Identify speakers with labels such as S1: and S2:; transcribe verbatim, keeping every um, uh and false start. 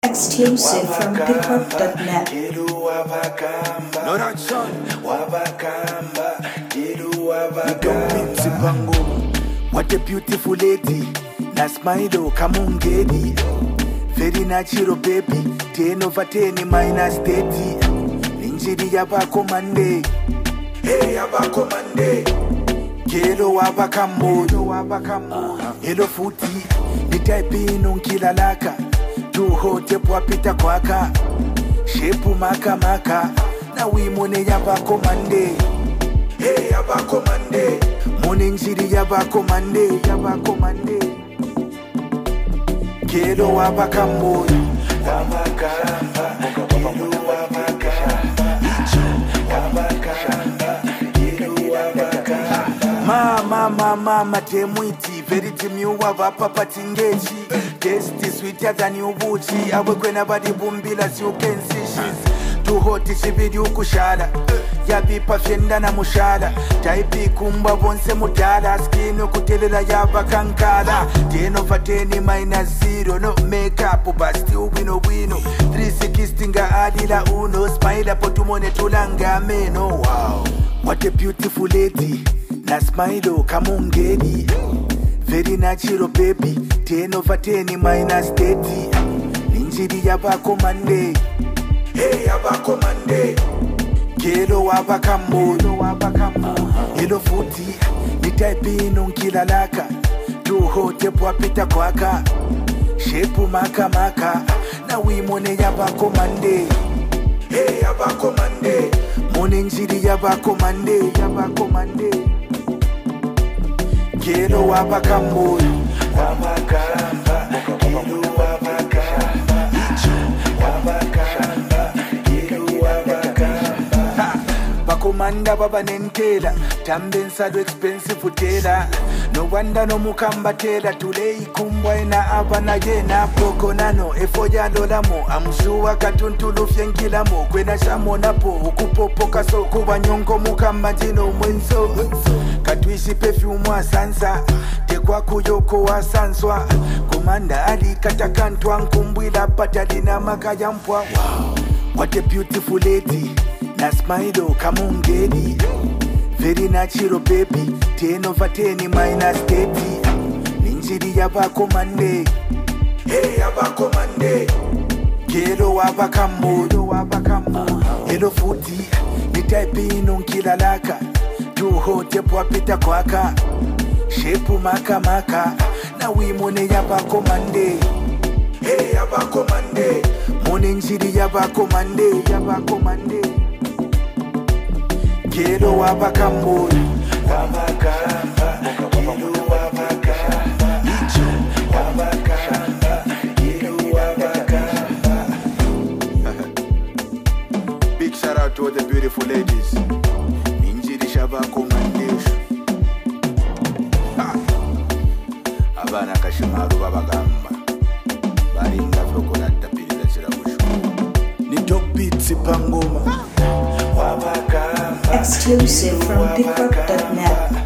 S1: Exclusive from pickard dot net.
S2: No, that son. You don't mean Zipango. What a beautiful lady. Na smile, come on, Gedi. Very natural, baby. ten over ten minus thirty. Ninjiri yabako mande. Hey, yabako mande. Kelo wabakambo. Hello, footy. Ni type in on kilalaka. Tuhote pwapita kwaka. Shepu maka maka. Na wimone yabako mande. Hey, yabako mande. Mone njiri yabako mande. Yabako mande. Kelo wabakambo. Wabakamba. Kelo wabakamba. Icho wabakamba. Kelo wabakamba. Mama mama matemuiti. Very timu wabapa patingechi. Taste is sweeter than you buchi. Awe kwena badi bumbila as you can see she's too hot ishibidi ukushala. Yabi pafyenda na mushala. Taipi kumba bonse mudala. Skin ukutelela yaba kankala. ten over ten minus zero. No makeup but still wino wino. three sixty nga adila uno. Smile po tumone tulanga meno. Wow, what a beautiful lady. Na smile come on Gedi. Very natural, baby. ten over ten minus thirty. Ninjiri yabako mande. Hey, yabako mande. Kelo wabakambo. Hello, footy. Ni type in on kilalaka. Tuhote pwapita kwaka. Shepu maka maka. Na wimone yabako mande. Hey, yabako mande. Mone njiri yabako mande. Yabako mande. Kelo wabakambo. Wabakamba. Kelo wabakamba. Icho wabakamba. Kelo wabakamba. Bakomanda baba nentela. Tambensado expensive utela. No wonder no mukamba tela. Tulei kumbwa ena abana yena. Poko nano efoya lolamo. Amshuwa katuntulu fyenkilamo. Kwena shamo napo. Ukupopo kaso kuwa nyongo mukamba jino mwenso. Katwishi perfume wa sansa. Tekwa kuyoko wa sanswa. Komanda ali katakantwa. Nkumbwila patalina makaya mpwa. Wow, what a beautiful lady. Na smile come on Gedi. Very natural, baby. ten over ten minus thirty. Ninjiri yabako mande. Hey, yabako mande. Kelo wabakambo. Hello, footy. Ni type in on kilalaka. Tuhote pwapita kwaka. Shepu maka maka. Na wimone yabako mande. Hey, yabako mande. Mone njiri yabako mande. Yabako mande. Kelo wabakambo. Wabakamba. Kelo wabakamba. Icho wabakamba. Kelo wabakamba. Big shout out to all the beautiful ladies. Ninjiri shabako mandeshu. Abana kashimaru babagamba. Baringa flokona tapirira chiramushu. Ni top beats pangoma.
S1: Exclusive from pickard dot net.